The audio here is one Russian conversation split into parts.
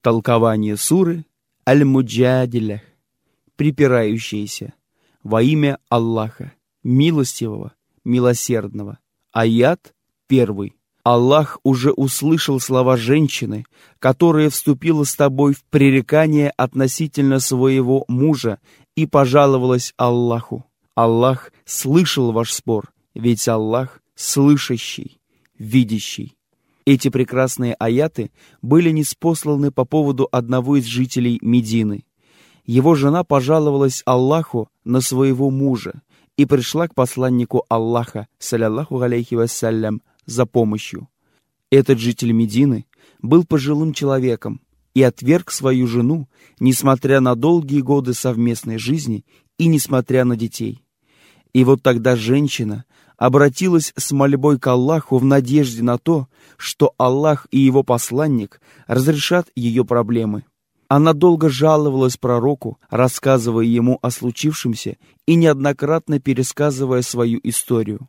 Толкование суры Аль-Муджадилях, припирающиеся, во имя Аллаха, милостивого, милосердного. Аят 1. Аллах уже услышал слова женщины, которая вступила с тобой в пререкание относительно своего мужа и пожаловалась Аллаху. Аллах слышал ваш спор, ведь Аллах слышащий, видящий. Эти прекрасные аяты были ниспосланы по поводу одного из жителей Медины. Его жена пожаловалась Аллаху на своего мужа и пришла к посланнику Аллаха, саллаллаху алейхи вассалям, за помощью. Этот житель Медины был пожилым человеком и отверг свою жену, несмотря на долгие годы совместной жизни и несмотря на детей. И вот тогда женщина обратилась с мольбой к Аллаху в надежде на то, что Аллах и его посланник разрешат ее проблемы. Она долго жаловалась пророку, рассказывая ему о случившемся и неоднократно пересказывая свою историю.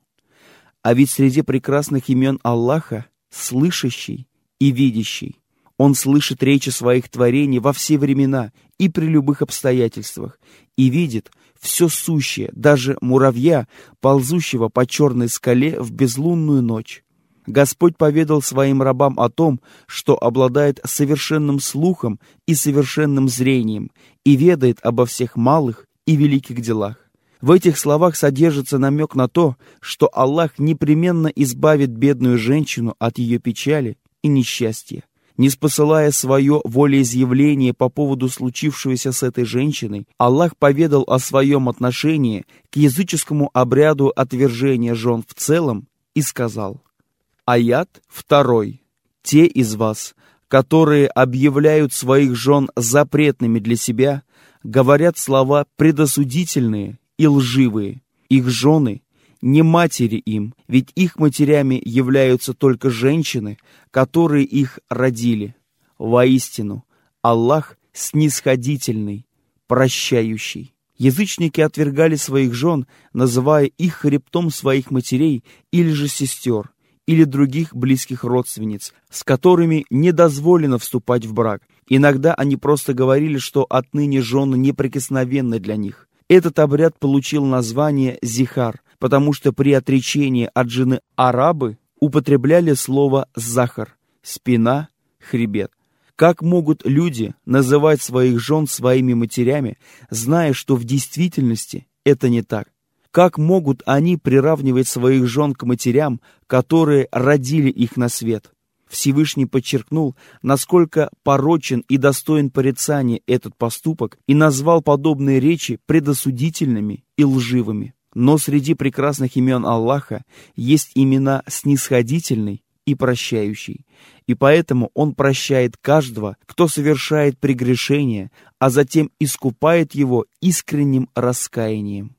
А ведь среди прекрасных имен Аллаха слышащий и видящий. Он слышит речи своих творений во все времена и при любых обстоятельствах, и видит все сущее, даже муравья, ползущего по черной скале в безлунную ночь. Господь поведал своим рабам о том, что обладает совершенным слухом и совершенным зрением, и ведает обо всех малых и великих делах. В этих словах содержится намек на то, что Аллах непременно избавит бедную женщину от ее печали и несчастья. Ниспосылая свое волеизъявление по поводу случившегося с этой женщиной, Аллах поведал о своем отношении к языческому обряду отвержения жен в целом и сказал: Аят 2. Те из вас, которые объявляют своих жен запретными для себя, говорят слова предосудительные и лживые. Их жены не матери им, ведь их матерями являются только женщины, которые их родили. Воистину, Аллах снисходительный, прощающий. Язычники отвергали своих жен, называя их хребтом своих матерей или же сестер, или других близких родственниц, с которыми не дозволено вступать в брак. Иногда они просто говорили, что отныне жены неприкосновенны для них. Этот обряд получил название зихар, потому что при отречении от жены арабы употребляли слово «захар» — спина, хребет. Как могут люди называть своих жен своими матерями, зная, что в действительности это не так? Как могут они приравнивать своих жен к матерям, которые родили их на свет? Всевышний подчеркнул, насколько порочен и достоин порицания этот поступок, и назвал подобные речи предосудительными и лживыми. Но среди прекрасных имен Аллаха есть имена снисходительный и прощающий, и поэтому Он прощает каждого, кто совершает прегрешение, а затем искупает его искренним раскаянием.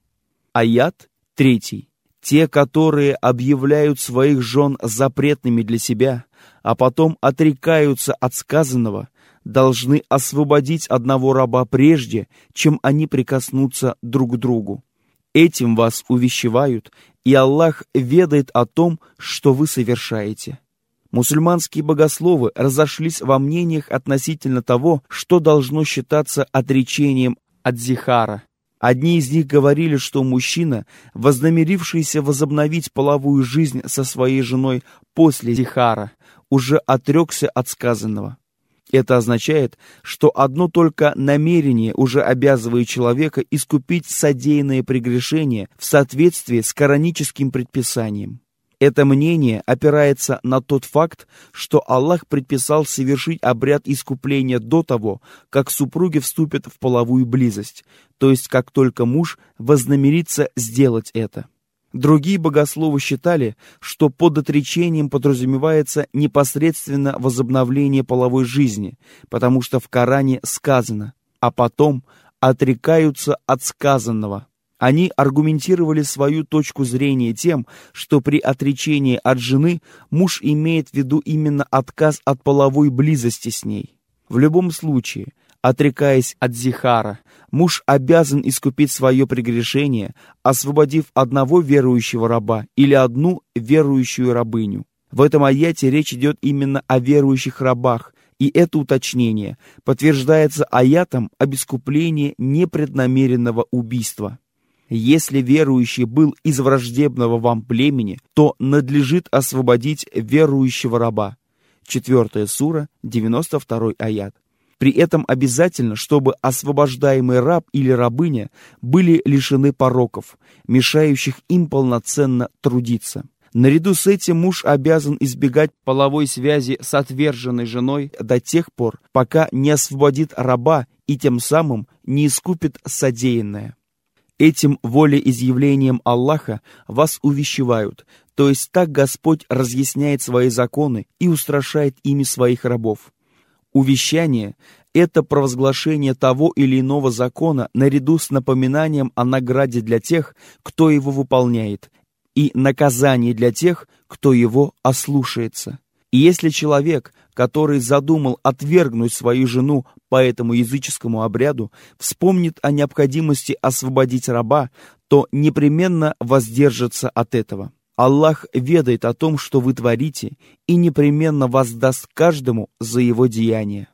Аят 3. Те, которые объявляют своих жен запретными для себя, а потом отрекаются от сказанного, должны освободить одного раба прежде, чем они прикоснутся друг к другу. Этим вас увещевают, и Аллах ведает о том, что вы совершаете. Мусульманские богословы разошлись во мнениях относительно того, что должно считаться отречением от зихара. Одни из них говорили, что мужчина, вознамерившийся возобновить половую жизнь со своей женой после зихара, уже отрекся от сказанного. Это означает, что одно только намерение уже обязывает человека искупить содеянное прегрешение в соответствии с кораническим предписанием. Это мнение опирается на тот факт, что Аллах предписал совершить обряд искупления до того, как супруги вступят в половую близость, то есть как только муж вознамерится сделать это. Другие богословы считали, что под отречением подразумевается непосредственно возобновление половой жизни, потому что в Коране сказано, а потом отрекаются от сказанного. Они аргументировали свою точку зрения тем, что при отречении от жены муж имеет в виду именно отказ от половой близости с ней. В любом случае, отрекаясь от зихара, муж обязан искупить свое прегрешение, освободив одного верующего раба или одну верующую рабыню. В этом аяте речь идет именно о верующих рабах, И это уточнение подтверждается аятом об искуплении непреднамеренного убийства. Если верующий был из враждебного вам племени, то надлежит освободить верующего раба. 4 сура, 92 аят. При этом обязательно, чтобы освобождаемый раб или рабыня были лишены пороков, мешающих им полноценно трудиться. Наряду с этим муж обязан избегать половой связи с отверженной женой до тех пор, пока не освободит раба и тем самым не искупит содеянное. Этим волеизъявлением Аллаха вас увещевают, то есть так Господь разъясняет свои законы и устрашает ими своих рабов. Увещание – это провозглашение того или иного закона наряду с напоминанием о награде для тех, кто его выполняет, и наказание для тех, кто его ослушается. И если человек, который задумал отвергнуть свою жену по этому языческому обряду, вспомнит о необходимости освободить раба, то непременно воздержится от этого. Аллах ведает о том, что вы творите, и непременно воздаст каждому за его деяние.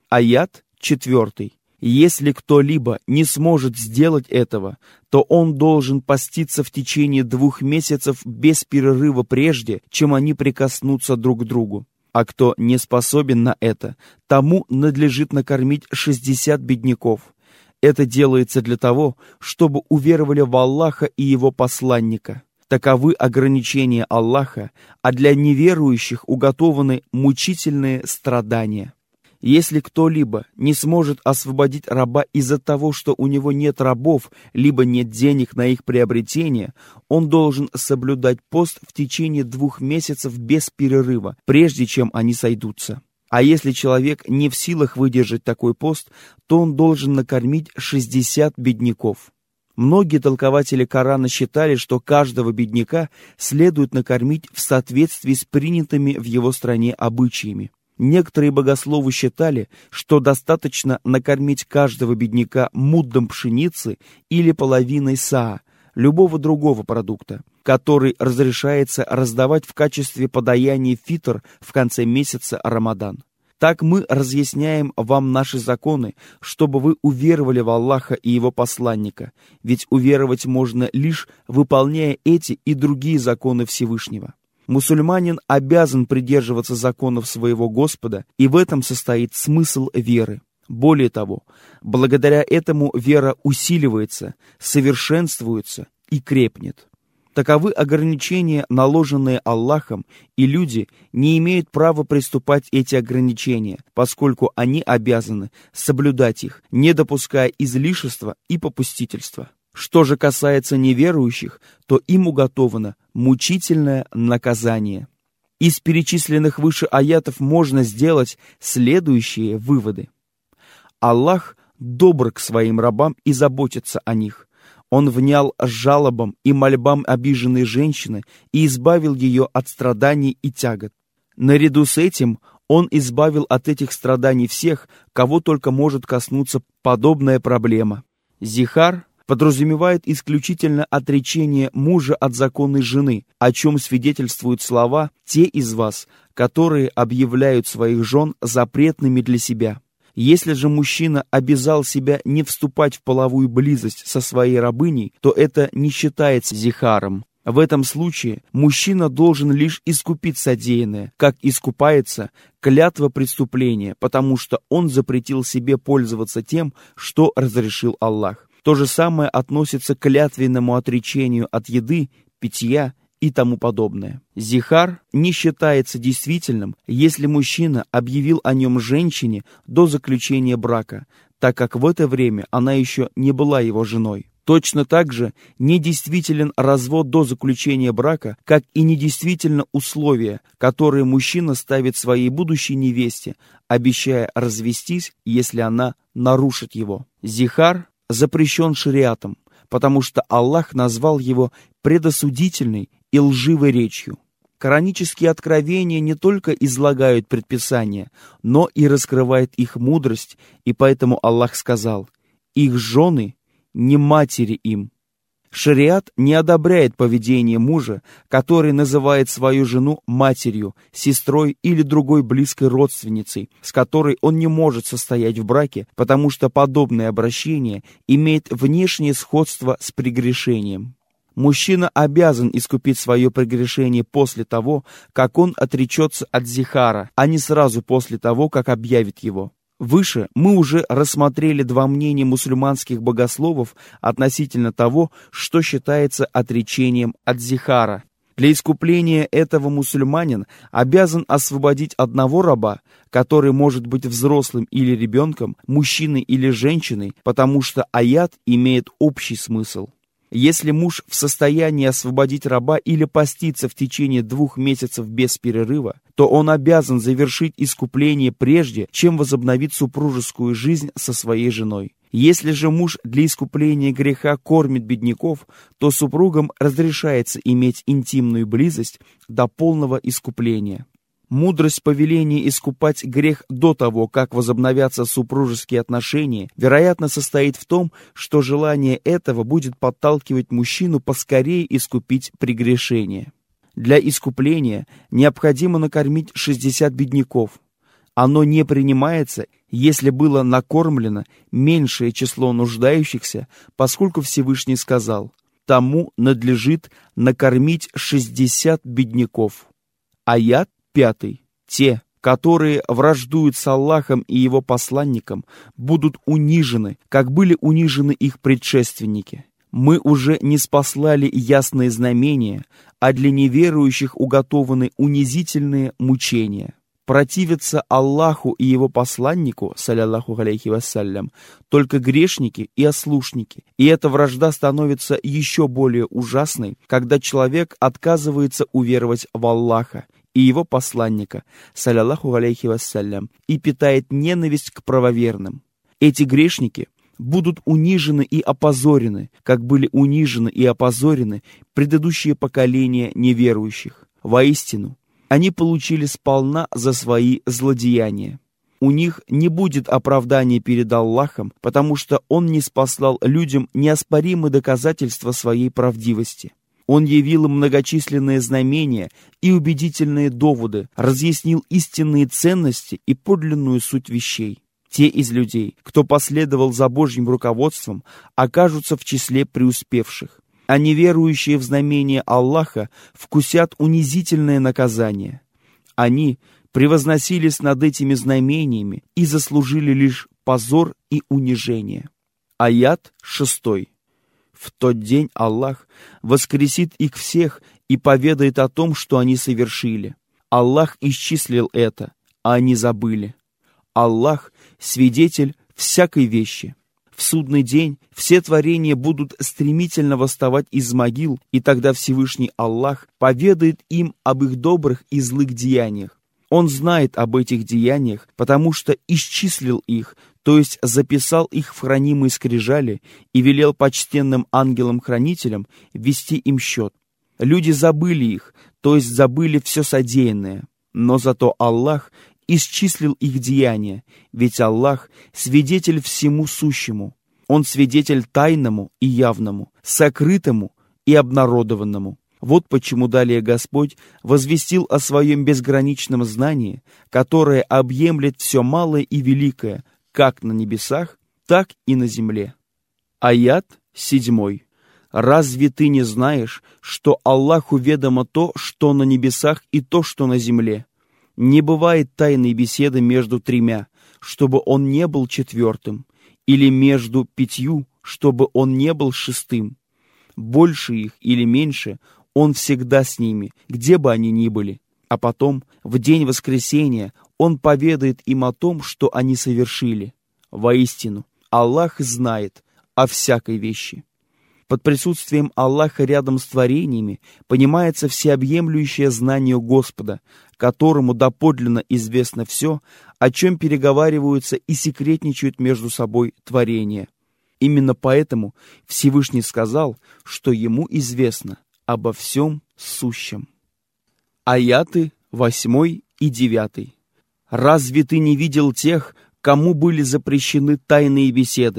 Аят 4. Если кто-либо не сможет сделать этого, то он должен поститься в течение 2 месяцев без перерыва прежде, чем они прикоснутся друг к другу. А кто не способен на это, тому надлежит накормить 60 бедняков. Это делается для того, чтобы уверовали в Аллаха и Его посланника. Таковы ограничения Аллаха, а для неверующих уготованы мучительные страдания. Если кто-либо не сможет освободить раба из-за того, что у него нет рабов, либо нет денег на их приобретение, он должен соблюдать пост в течение 2 месяцев без перерыва, прежде чем они сойдутся. А если человек не в силах выдержать такой пост, то он должен накормить 60 бедняков. Многие толкователи Корана считали, что каждого бедняка следует накормить в соответствии с принятыми в его стране обычаями. Некоторые богословы считали, что достаточно накормить каждого бедняка муддом пшеницы или половиной саа, любого другого продукта, который разрешается раздавать в качестве подаяния фитр в конце месяца Рамадан. Так мы разъясняем вам наши законы, чтобы вы уверовали в Аллаха и Его посланника, ведь уверовать можно лишь выполняя эти и другие законы Всевышнего. Мусульманин обязан придерживаться законов своего Господа, и в этом состоит смысл веры. Более того, благодаря этому вера усиливается, совершенствуется и крепнет. Таковы ограничения, наложенные Аллахом, и люди не имеют права приступать эти ограничения, поскольку они обязаны соблюдать их, не допуская излишества и попустительства. Что же касается неверующих, то им уготовано мучительное наказание. Из перечисленных выше аятов можно сделать следующие выводы. Аллах добр к своим рабам и заботится о них. Он внял жалобам и мольбам обиженной женщины и избавил ее от страданий и тягот. Наряду с этим Он избавил от этих страданий всех, кого только может коснуться подобная проблема. Зихар подразумевает исключительно отречение мужа от законной жены, о чем свидетельствуют слова «те из вас, которые объявляют своих жен запретными для себя». Если же мужчина обязал себя не вступать в половую близость со своей рабыней, то это не считается зихаром. В этом случае мужчина должен лишь искупить содеянное, как искупается клятва преступления, потому что он запретил себе пользоваться тем, что разрешил Аллах. То же самое относится к клятвенному отречению от еды, питья и тому подобное. Зихар не считается действительным, если мужчина объявил о нем женщине до заключения брака, так как в это время она еще не была его женой. Точно так же недействителен развод до заключения брака, как и недействительно условия, которые мужчина ставит своей будущей невесте, обещая развестись, если она нарушит его. Зихар запрещен шариатом, потому что Аллах назвал его предосудительной и лживой речью. Коранические откровения не только излагают предписания, но и раскрывают их мудрость, и поэтому Аллах сказал: «Их жены не матери им». Шариат не одобряет поведение мужа, который называет свою жену матерью, сестрой или другой близкой родственницей, с которой он не может состоять в браке, потому что подобное обращение имеет внешнее сходство с прегрешением. Мужчина обязан искупить свое прегрешение после того, как он отречется от зихара, а не сразу после того, как объявит его. Выше мы уже рассмотрели два мнения мусульманских богословов относительно того, что считается отречением от зихара. Для искупления этого мусульманин обязан освободить одного раба, который может быть взрослым или ребенком, мужчиной или женщиной, потому что аят имеет общий смысл. Если муж в состоянии освободить раба или поститься в течение 2 месяцев без перерыва, то он обязан завершить искупление прежде, чем возобновить супружескую жизнь со своей женой. Если же муж для искупления греха кормит бедняков, то супругам разрешается иметь интимную близость до полного искупления. Мудрость повеления искупать грех до того, как возобновятся супружеские отношения, вероятно, состоит в том, что желание этого будет подталкивать мужчину поскорее искупить прегрешение. Для искупления необходимо накормить 60 бедняков. Оно не принимается, если было накормлено меньшее число нуждающихся, поскольку Всевышний сказал: «Тому надлежит накормить 60 бедняков». Аят 5. Те, которые враждуют с Аллахом и Его посланником, будут унижены, как были унижены их предшественники. Мы уже ниспослали ясные знамения, а для неверующих уготованы унизительные мучения. Противятся Аллаху и Его посланнику, саллаллаху алейхи вассалям, только грешники и ослушники. И эта вражда становится еще более ужасной, когда человек отказывается уверовать в Аллаха и Его посланника, саллаллаху алейхи вассалям, и питает ненависть к правоверным. Эти грешники будут унижены и опозорены, как были унижены и опозорены предыдущие поколения неверующих. Воистину, они получили сполна за свои злодеяния. У них не будет оправдания перед Аллахом, потому что Он не спаслал людям неоспоримые доказательства своей правдивости. Он явил им многочисленные знамения и убедительные доводы, разъяснил истинные ценности и подлинную суть вещей. Те из людей, кто последовал за Божьим руководством, окажутся в числе преуспевших, а неверующие в знамения Аллаха вкусят унизительное наказание. Они превозносились над этими знамениями и заслужили лишь позор и унижение. Аят 6. В тот день Аллах воскресит их всех и поведает о том, что они совершили. Аллах исчислил это, а они забыли. Аллах — свидетель всякой вещи. В судный день все творения будут стремительно восставать из могил, и тогда Всевышний Аллах поведает им об их добрых и злых деяниях. Он знает об этих деяниях, потому что исчислил их, то есть записал их в хранимые скрижали и велел почтенным ангелам-хранителям вести им счет. Люди забыли их, то есть забыли все содеянное, но зато Аллах исчислил их деяния, ведь Аллах — свидетель всему сущему. Он свидетель тайному и явному, сокрытому и обнародованному. Вот почему далее Господь возвестил о своем безграничном знании, которое объемлет все малое и великое, как на небесах, так и на земле. Аят 7. «Разве ты не знаешь, что Аллаху ведомо то, что на небесах, и то, что на земле? Не бывает тайной беседы между 3, чтобы он не был 4, или между 5, чтобы он не был 6. Больше их или меньше, он всегда с ними, где бы они ни были. А потом, в день воскресения, он поведает им о том, что они совершили. Воистину, Аллах знает о всякой вещи». Под присутствием Аллаха рядом с творениями понимается всеобъемлющее знание Господа, которому доподлинно известно все, о чем переговариваются и секретничают между собой творения. Именно поэтому Всевышний сказал, что ему известно обо всем сущем. Аяты 8 и 9. «Разве ты не видел тех, кому были запрещены тайные беседы?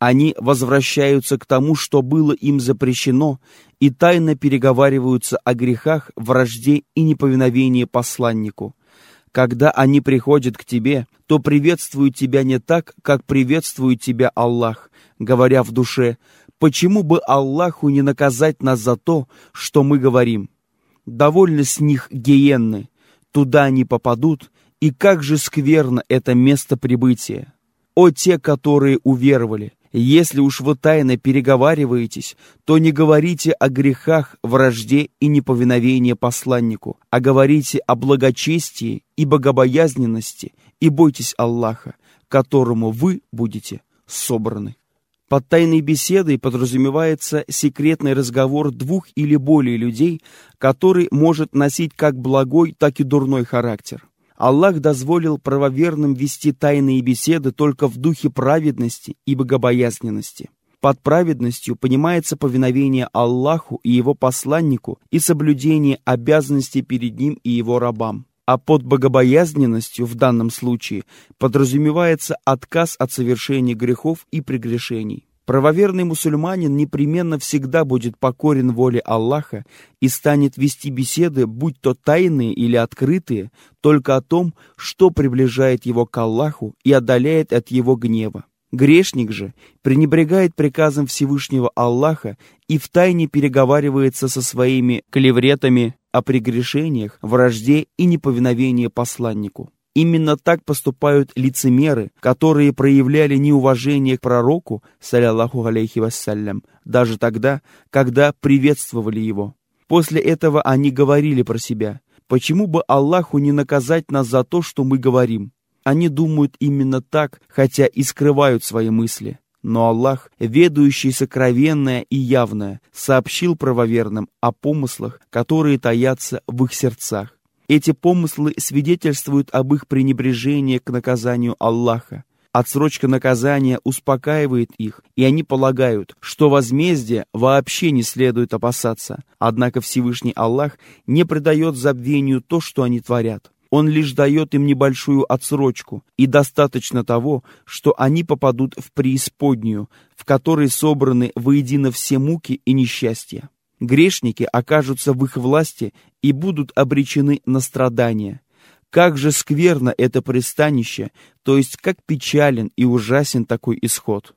Они возвращаются к тому, что было им запрещено, и тайно переговариваются о грехах, вражде и неповиновении посланнику. Когда они приходят к тебе, то приветствуют тебя не так, как приветствует тебя Аллах, говоря в душе: почему бы Аллаху не наказать нас за то, что мы говорим? Довольно с них гиенны, туда они попадут, и как же скверно это место прибытия. О те, которые уверовали! Если уж вы тайно переговариваетесь, то не говорите о грехах, вражде и неповиновении посланнику, а говорите о благочестии и богобоязненности, и бойтесь Аллаха, которому вы будете собраны. Под тайной беседой подразумевается секретный разговор двух или более людей, который может носить как благой, так и дурной характер. Аллах дозволил правоверным вести тайные беседы только в духе праведности и богобоязненности. Под праведностью понимается повиновение Аллаху и Его посланнику и соблюдение обязанностей перед Ним и Его рабам. А под богобоязненностью в данном случае подразумевается отказ от совершения грехов и прегрешений. Правоверный мусульманин непременно всегда будет покорен воле Аллаха и станет вести беседы, будь то тайные или открытые, только о том, что приближает его к Аллаху и отдаляет от его гнева. Грешник же пренебрегает приказом Всевышнего Аллаха и втайне переговаривается со своими клевретами о прегрешениях, вражде и неповиновении посланнику. Именно так поступают лицемеры, которые проявляли неуважение к пророку, саллаллаху алейхи вассалям, даже тогда, когда приветствовали его. После этого они говорили про себя: почему бы Аллаху не наказать нас за то, что мы говорим? Они думают именно так, хотя и скрывают свои мысли. Но Аллах, ведающий сокровенное и явное, сообщил правоверным о помыслах, которые таятся в их сердцах. Эти помыслы свидетельствуют об их пренебрежении к наказанию Аллаха. Отсрочка наказания успокаивает их, и они полагают, что возмездия вообще не следует опасаться. Однако Всевышний Аллах не предает забвению то, что они творят. Он лишь дает им небольшую отсрочку, и достаточно того, что они попадут в преисподнюю, в которой собраны воедино все муки и несчастья. Грешники окажутся в их власти и будут обречены на страдания. Как же скверно это пристанище, то есть как печален и ужасен такой исход.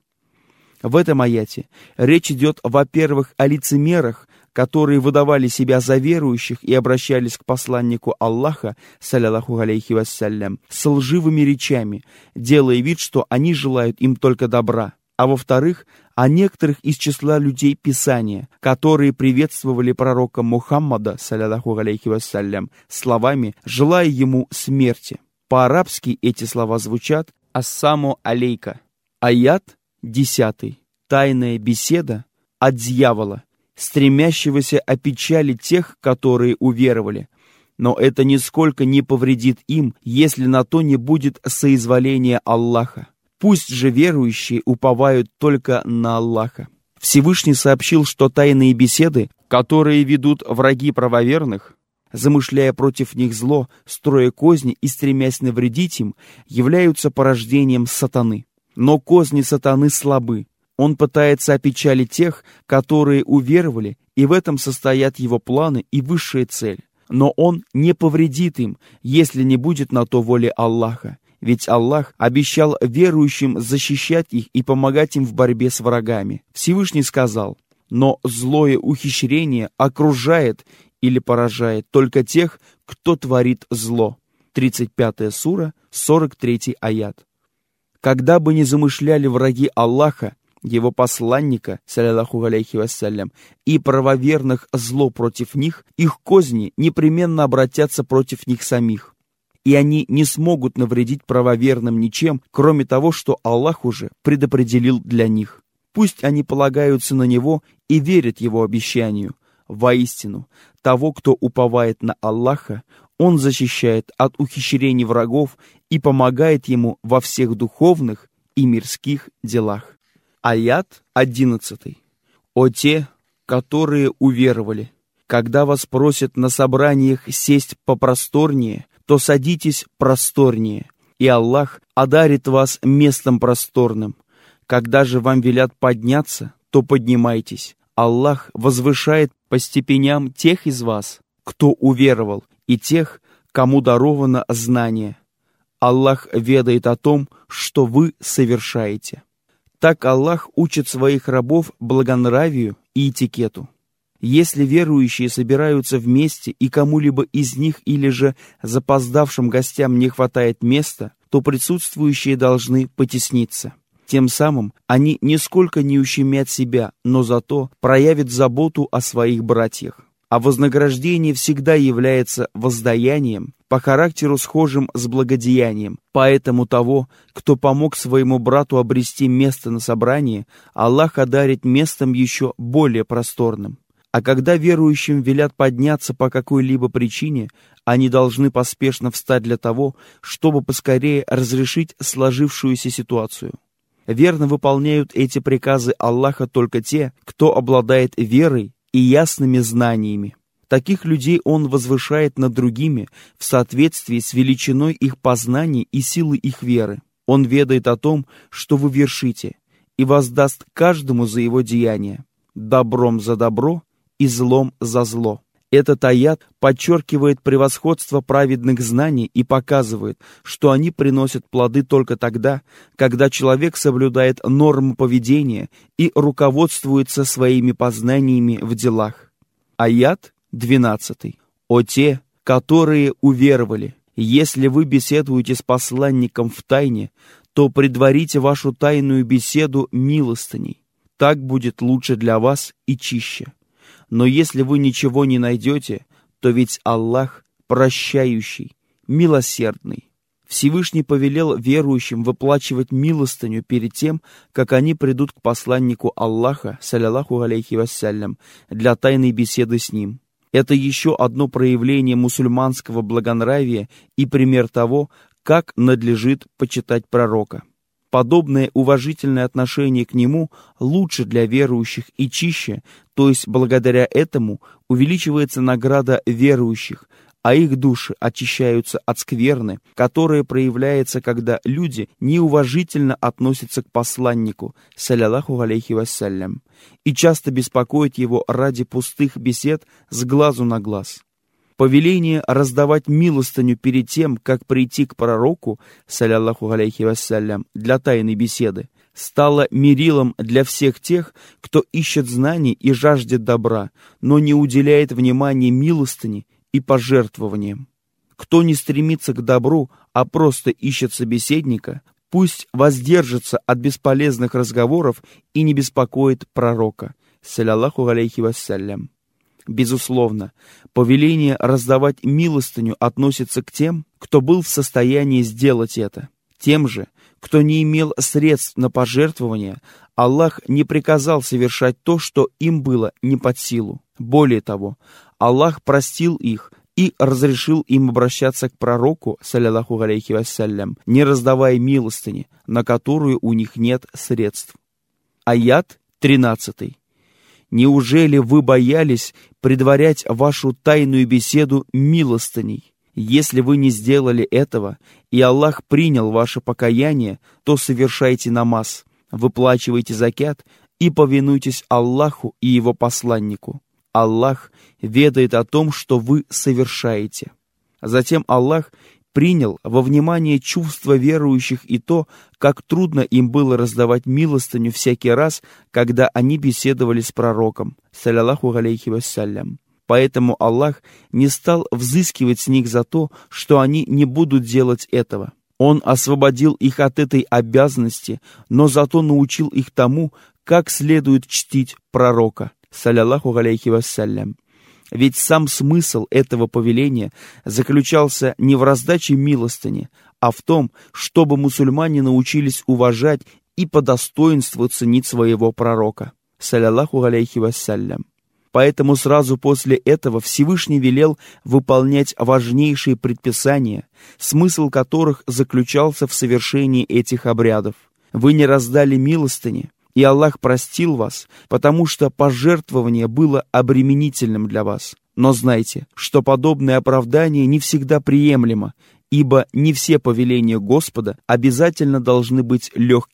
В этом аяте речь идет, во-первых, о лицемерах, которые выдавали себя за верующих и обращались к посланнику Аллаха, саллаллаху алейхи вассалям, с лживыми речами, делая вид, что они желают им только добра. А во-вторых, о некоторых из числа людей Писания, которые приветствовали пророка Мухаммада, саллаллаху алейхи вассалям, словами, желая ему смерти. По-арабски эти слова звучат «Ассаму алейка». Аят 10. Тайная беседа от дьявола, стремящегося опечалить тех, которые уверовали. Но это нисколько не повредит им, если на то не будет соизволения Аллаха. Пусть же верующие уповают только на Аллаха. Всевышний сообщил, что тайные беседы, которые ведут враги правоверных, замышляя против них зло, строя козни и стремясь навредить им, являются порождением сатаны. Но козни сатаны слабы. Он пытается опечалить тех, которые уверовали, и в этом состоят его планы и высшая цель. Но он не повредит им, если не будет на то воли Аллаха. Ведь Аллах обещал верующим защищать их и помогать им в борьбе с врагами. Всевышний сказал: «Но злое ухищрение окружает или поражает только тех, кто творит зло». 35 сура, 43 аят. Когда бы ни замышляли враги Аллаха, его посланника, саллаллаху алейхи вассалям, и правоверных зло против них, их козни непременно обратятся против них самих. И они не смогут навредить правоверным ничем, кроме того, что Аллах уже предопределил для них. Пусть они полагаются на Него и верят Его обещанию. Воистину, того, кто уповает на Аллаха, Он защищает от ухищрений врагов и помогает ему во всех духовных и мирских делах. Аят 11. «О те, которые уверовали, когда вас просят на собраниях сесть попросторнее, то садитесь просторнее, и Аллах одарит вас местом просторным. Когда же вам велят подняться, то поднимайтесь. Аллах возвышает по степеням тех из вас, кто уверовал, и тех, кому даровано знание. Аллах ведает о том, что вы совершаете. Так Аллах учит своих рабов благонравию и этикету. Если верующие собираются вместе, и кому-либо из них или же запоздавшим гостям не хватает места, то присутствующие должны потесниться. Тем самым они нисколько не ущемят себя, но зато проявят заботу о своих братьях. А вознаграждение всегда является воздаянием, по характеру схожим с благодеянием. Поэтому того, кто помог своему брату обрести место на собрании, Аллах одарит местом еще более просторным. А когда верующим велят подняться по какой-либо причине, они должны поспешно встать для того, чтобы поскорее разрешить сложившуюся ситуацию. Верно выполняют эти приказы Аллаха только те, кто обладает верой и ясными знаниями. Таких людей Он возвышает над другими в соответствии с величиной их познаний и силой их веры. Он ведает о том, что вы вершите, и воздаст каждому за его деяние, добром за добро и злом за зло. Этот аят подчеркивает превосходство праведных знаний и показывает, что они приносят плоды только тогда, когда человек соблюдает нормы поведения и руководствуется своими познаниями в делах. Аят 12. «О те, которые уверовали, если вы беседуете с посланником в тайне, то предварите вашу тайную беседу милостыней. Так будет лучше для вас и чище. Но если вы ничего не найдете, то ведь Аллах прощающий, милосердный». Всевышний повелел верующим выплачивать милостыню перед тем, как они придут к посланнику Аллаха, саллаллаху алейхи вассалям, для тайной беседы с ним. Это еще одно проявление мусульманского благонравия и пример того, как надлежит почитать пророка. Подобное уважительное отношение к нему лучше для верующих и чище, то есть благодаря этому увеличивается награда верующих, а их души очищаются от скверны, которая проявляется, когда люди неуважительно относятся к посланнику, саллаллаху алейхи вассалям, и часто беспокоят его ради пустых бесед с глазу на глаз. Повеление раздавать милостыню перед тем, как прийти к пророку, саллаллаху алейхи вассалям, для тайной беседы, стало мерилом для всех тех, кто ищет знаний и жаждет добра, но не уделяет внимания милостыне и пожертвованиям. Кто не стремится к добру, а просто ищет собеседника, пусть воздержится от бесполезных разговоров и не беспокоит пророка, саллаллаху алейхи вассалям. Безусловно, повеление раздавать милостыню относится к тем, кто был в состоянии сделать это. Тем же, кто не имел средств на пожертвования, Аллах не приказал совершать то, что им было не под силу. Более того, Аллах простил их и разрешил им обращаться к пророку, саллаллаху алейхи вассалям, не раздавая милостыни, на которую у них нет средств. Аят 13. «Неужели вы боялись предварять вашу тайную беседу милостыней? Если вы не сделали этого, и Аллах принял ваше покаяние, то совершайте намаз, выплачивайте закят и повинуйтесь Аллаху и Его посланнику. Аллах ведает о том, что вы совершаете». Затем Аллах принял во внимание чувства верующих и то, как трудно им было раздавать милостыню всякий раз, когда они беседовали с пророком, саллаллаху алейхи вассалям. Поэтому Аллах не стал взыскивать с них за то, что они не будут делать этого. Он освободил их от этой обязанности, но зато научил их тому, как следует чтить пророка, саллаллаху алейхи вассалям. Ведь сам смысл этого повеления заключался не в раздаче милостыни, а в том, чтобы мусульмане научились уважать и по достоинству ценить своего пророка, саллаллаху алейхи вассалям. Поэтому сразу после этого Всевышний велел выполнять важнейшие предписания, смысл которых заключался в совершении этих обрядов. Вы не раздали милостыни, и Аллах простил вас, потому что пожертвование было обременительным для вас. Но знайте, что подобное оправдание не всегда приемлемо, ибо не все повеления Господа обязательно должны быть легкими.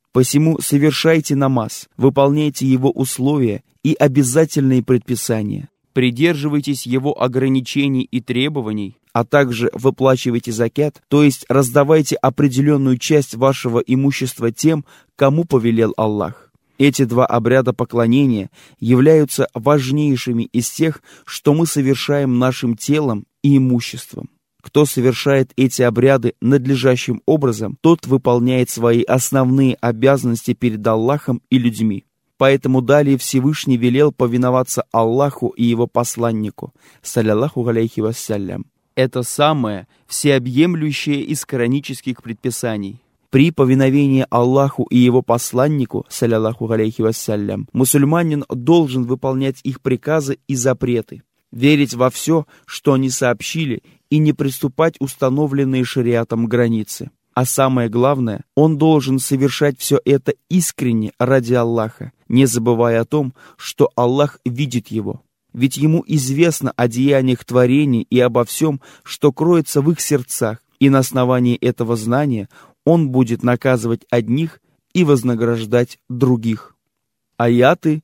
Посему совершайте намаз, выполняйте его условия и обязательные предписания, придерживайтесь его ограничений и требований, а также выплачивайте закят, то есть раздавайте определенную часть вашего имущества тем, кому повелел Аллах. Эти два обряда поклонения являются важнейшими из тех, что мы совершаем нашим телом и имуществом. Кто совершает эти обряды надлежащим образом, тот выполняет свои основные обязанности перед Аллахом и людьми. Поэтому далее Всевышний велел повиноваться Аллаху и его посланнику, саллаллаху алейхи вассалям. Это самое всеобъемлющее из коранических предписаний. При повиновении Аллаху и его посланнику, саллаллаху алейхи вассалям, мусульманин должен выполнять их приказы и запреты, верить во все, что они сообщили, и не приступать установленные шариатом границы. А самое главное, он должен совершать все это искренне ради Аллаха, не забывая о том, что Аллах видит его. Ведь ему известно о деяниях творений и обо всем, что кроется в их сердцах, и на основании этого знания он будет наказывать одних и вознаграждать других. Аяты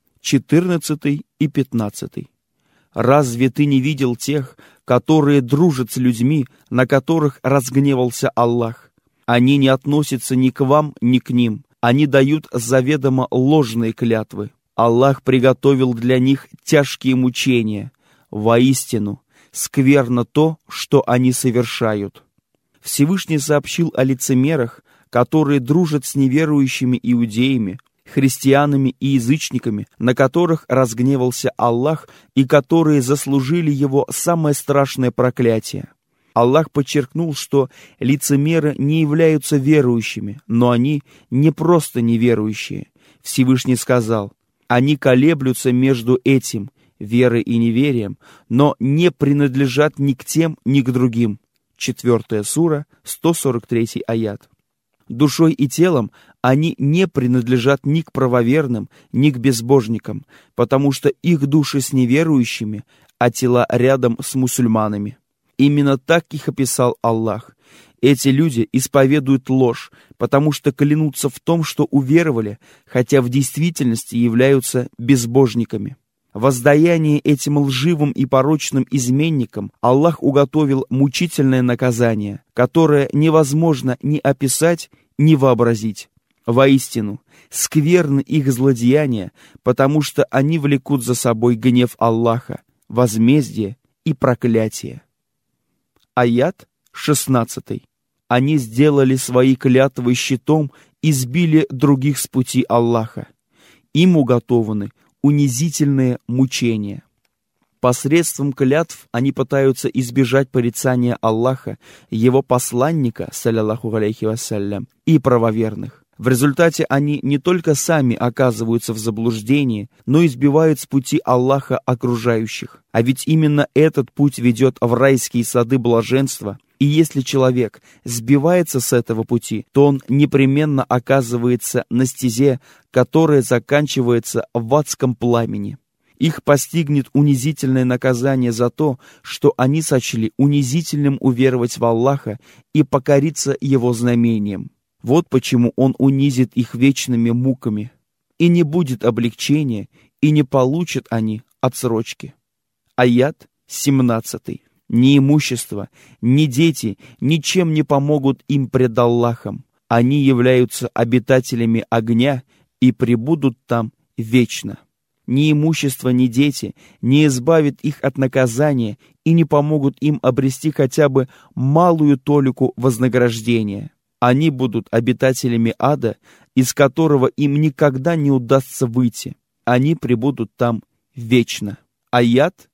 14 и 15. «Разве ты не видел тех, которые дружат с людьми, на которых разгневался Аллах? Они не относятся ни к вам, ни к ним. Они дают заведомо ложные клятвы. Аллах приготовил для них тяжкие мучения. Воистину, скверно то, что они совершают». Всевышний сообщил о лицемерах, которые дружат с неверующими иудеями, христианами и язычниками, на которых разгневался Аллах и которые заслужили его самое страшное проклятие. Аллах подчеркнул, что лицемеры не являются верующими, но они не просто неверующие. Всевышний сказал: «Они колеблются между этим, верой и неверием, но не принадлежат ни к тем, ни к другим». 4 сура, 143 аят. Душой и телом они не принадлежат ни к правоверным, ни к безбожникам, потому что их души с неверующими, а тела рядом с мусульманами. Именно так их описал Аллах. Эти люди исповедуют ложь, потому что клянутся в том, что уверовали, хотя в действительности являются безбожниками. Воздаяние этим лживым и порочным изменникам Аллах уготовил мучительное наказание, которое невозможно ни описать, ни вообразить. Воистину, скверны их злодеяния, потому что они влекут за собой гнев Аллаха, возмездие и проклятие. Аят 16. Они сделали свои клятвы щитом и сбили других с пути Аллаха. Им уготованы унизительные мучения. Посредством клятв они пытаются избежать порицания Аллаха, его посланника, саллаллаху алейхи вассалям, и правоверных. В результате они не только сами оказываются в заблуждении, но и сбивают с пути Аллаха окружающих. А ведь именно этот путь ведет в райские сады блаженства, и если человек сбивается с этого пути, то он непременно оказывается на стезе, которая заканчивается в адском пламени. Их постигнет унизительное наказание за то, что они сочли унизительным уверовать в Аллаха и покориться Его знамениям. Вот почему Он унизит их вечными муками. И не будет облегчения, и не получат они отсрочки. Аят 17. Ни имущество, ни дети ничем не помогут им пред Аллахом. Они являются обитателями огня и пребудут там вечно. Ни имущество, ни дети не избавят их от наказания и не помогут им обрести хотя бы малую толику вознаграждения. Они будут обитателями ада, из которого им никогда не удастся выйти. Они пребудут там вечно. Аят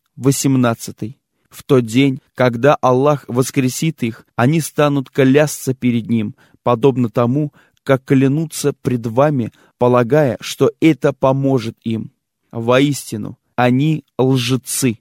18. В тот день, когда Аллах воскресит их, они станут клясться перед Ним, подобно тому, как клянутся пред вами, полагая, что это поможет им. Воистину, они лжецы.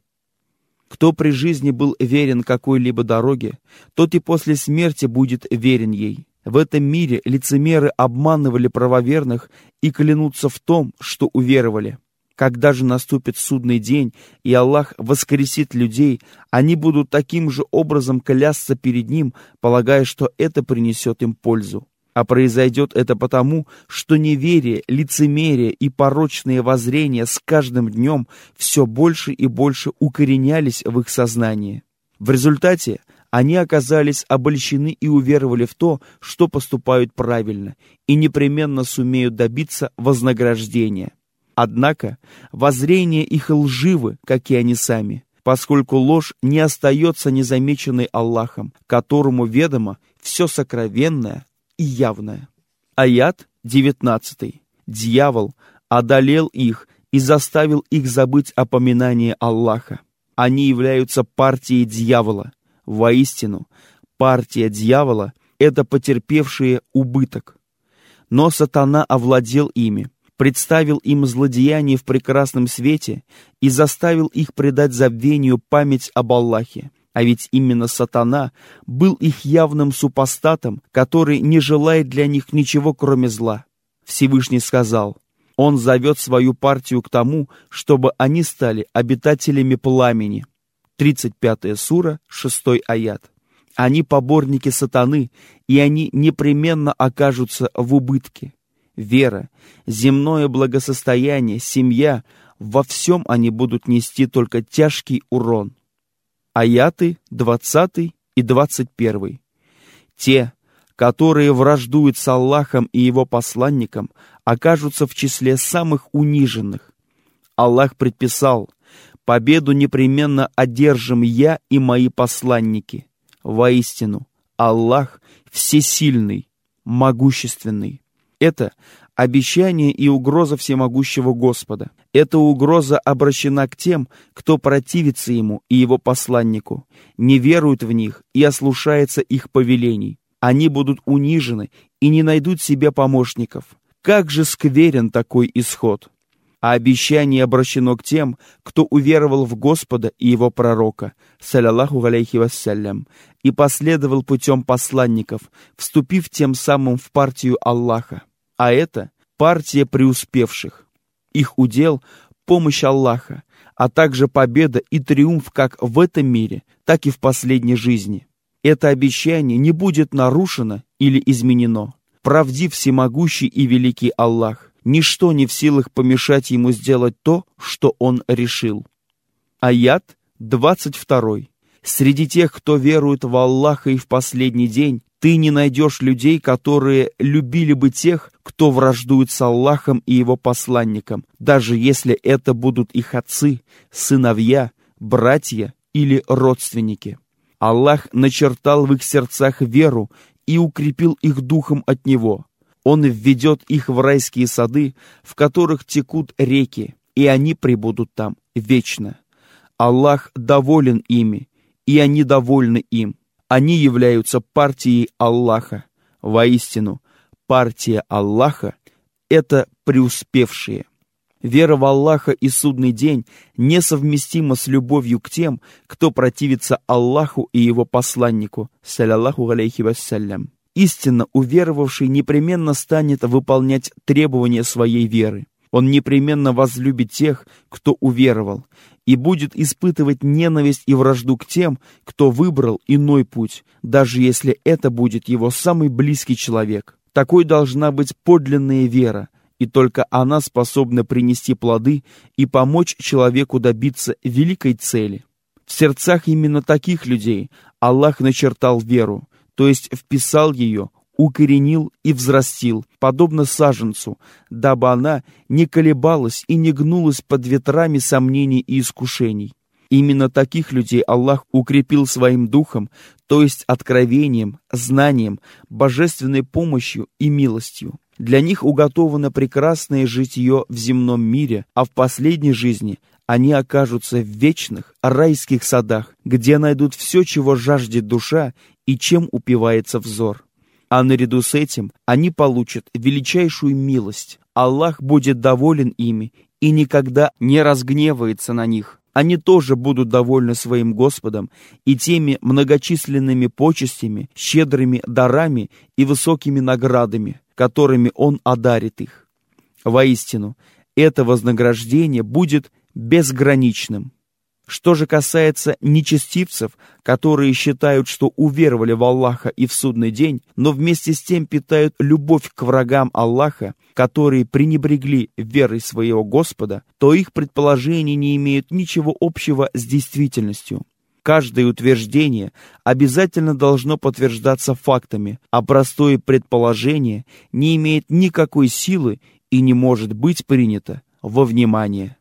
Кто при жизни был верен какой-либо дороге, тот и после смерти будет верен ей. В этом мире лицемеры обманывали правоверных и клянутся в том, что уверовали. Когда же наступит судный день, и Аллах воскресит людей, они будут таким же образом клясться перед Ним, полагая, что это принесет им пользу. А произойдет это потому, что неверие, лицемерие и порочные воззрения с каждым днем все больше и больше укоренялись в их сознании. В результате они оказались обольщены и уверовали в то, что поступают правильно, и непременно сумеют добиться вознаграждения. Однако воззрения их лживы, как и они сами, поскольку ложь не остается незамеченной Аллахом, которому ведомо все сокровенное и явное. Аят 19. Дьявол одолел их и заставил их забыть о поминании Аллаха. Они являются партией дьявола. Воистину, партия дьявола – это потерпевшие убыток. Но сатана овладел ими, представил им злодеяние в прекрасном свете и заставил их предать забвению память об Аллахе. А ведь именно сатана был их явным супостатом, который не желает для них ничего, кроме зла. Всевышний сказал: «Он зовет свою партию к тому, чтобы они стали обитателями пламени». 35 сура, 6 аят. Они поборники сатаны, и они непременно окажутся в убытке. Вера, земное благосостояние, семья – во всем они будут нести только тяжкий урон. Аяты 20 и 21. Те, которые враждуют с Аллахом и Его посланником, окажутся в числе самых униженных. Аллах предписал: «Победу непременно одержим я и мои посланники». Воистину, Аллах всесильный, могущественный. Это обещание и угроза всемогущего Господа. Эта угроза обращена к тем, кто противится Ему и Его посланнику, не верует в них и ослушается их повелений. Они будут унижены и не найдут себе помощников. Как же скверен такой исход! А обещание обращено к тем, кто уверовал в Господа и Его пророка, саллаллаху алейхи вассалям, и последовал путем посланников, вступив тем самым в партию Аллаха. А это партия преуспевших. Их удел – помощь Аллаха, а также победа и триумф как в этом мире, так и в последней жизни. Это обещание не будет нарушено или изменено. Правдив всемогущий и великий Аллах. Ничто не в силах помешать ему сделать то, что он решил. Аят 22. Среди тех, кто верует в Аллаха и в последний день, ты не найдешь людей, которые любили бы тех, кто враждует с Аллахом и Его посланником, даже если это будут их отцы, сыновья, братья или родственники. Аллах начертал в их сердцах веру и укрепил их духом от Него. Он введет их в райские сады, в которых текут реки, и они пребудут там вечно. Аллах доволен ими, и они довольны им. Они являются партией Аллаха. Воистину, партия Аллаха – это преуспевшие. Вера в Аллаха и судный день несовместима с любовью к тем, кто противится Аллаху и Его посланнику, саллаллаху алейхи вассалям. Истинно уверовавший непременно станет выполнять требования своей веры. Он непременно возлюбит тех, кто уверовал, и будет испытывать ненависть и вражду к тем, кто выбрал иной путь, даже если это будет его самый близкий человек. Такой должна быть подлинная вера, и только она способна принести плоды и помочь человеку добиться великой цели. В сердцах именно таких людей Аллах начертал веру, то есть вписал ее, укоренил и взрастил, подобно саженцу, дабы она не колебалась и не гнулась под ветрами сомнений и искушений. Именно таких людей Аллах укрепил своим духом, то есть откровением, знанием, божественной помощью и милостью. Для них уготовано прекрасное житие в земном мире, а в последней жизни они окажутся в вечных райских садах, где найдут все, чего жаждет душа и чем упивается взор. А наряду с этим они получат величайшую милость. Аллах будет доволен ими и никогда не разгневается на них. Они тоже будут довольны своим Господом и теми многочисленными почестями, щедрыми дарами и высокими наградами, которыми Он одарит их. Воистину, это вознаграждение будет безграничным. Что же касается нечестивцев, которые считают, что уверовали в Аллаха и в судный день, но вместе с тем питают любовь к врагам Аллаха, которые пренебрегли верой своего Господа, то их предположения не имеют ничего общего с действительностью. Каждое утверждение обязательно должно подтверждаться фактами, а простое предположение не имеет никакой силы и не может быть принято во внимание.